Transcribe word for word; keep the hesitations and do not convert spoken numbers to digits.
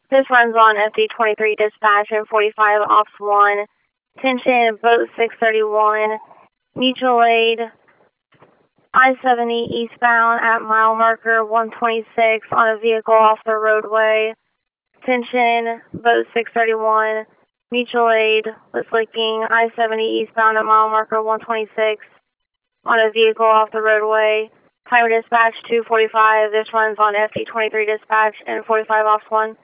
This runs on F D twenty-three dispatch and forty-five off one. Attention, boat six thirty-one, mutual aid, I seventy eastbound at mile marker one twenty-six on a vehicle off the roadway. Attention, boat six thirty-one, mutual aid, was leaking I seventy eastbound at mile marker one twenty-six on a vehicle off the roadway. Timer dispatch two forty-five. This runs on F D twenty-three dispatch and forty-five off one.